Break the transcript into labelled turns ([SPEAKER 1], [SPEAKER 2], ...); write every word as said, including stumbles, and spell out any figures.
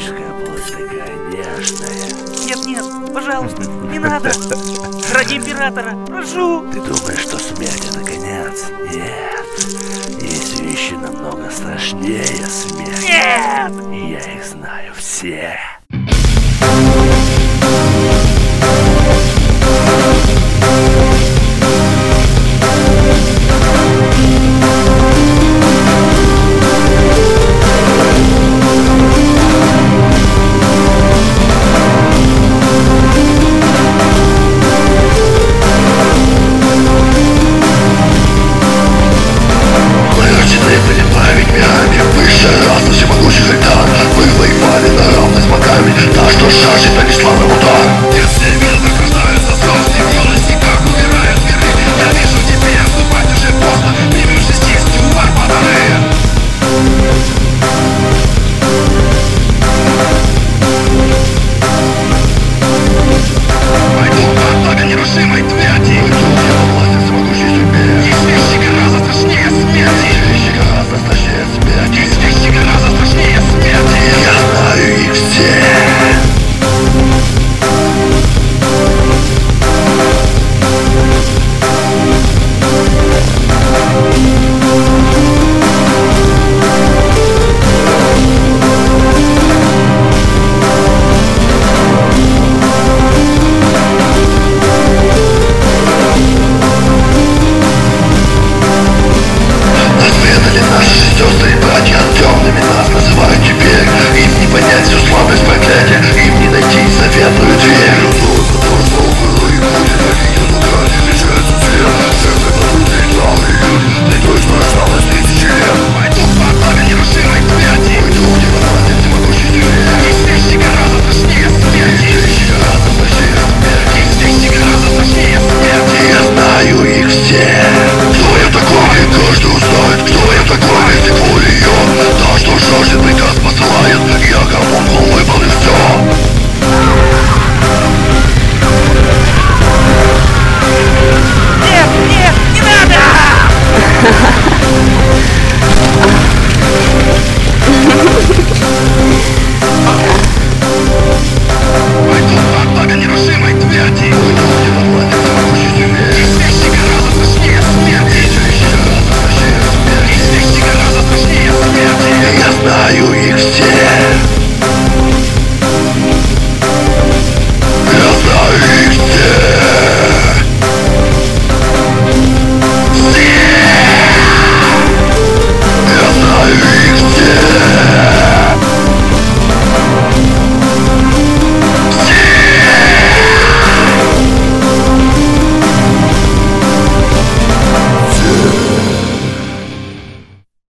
[SPEAKER 1] Мишка, плоть такая нежная.
[SPEAKER 2] Нет, нет, пожалуйста, не надо. Ради императора, прошу.
[SPEAKER 1] Ты думаешь, что смерть — это конец? Нет. Есть вещи намного страшнее смерти.
[SPEAKER 2] Нет!
[SPEAKER 1] И я их знаю все.
[SPEAKER 3] Знаю их все.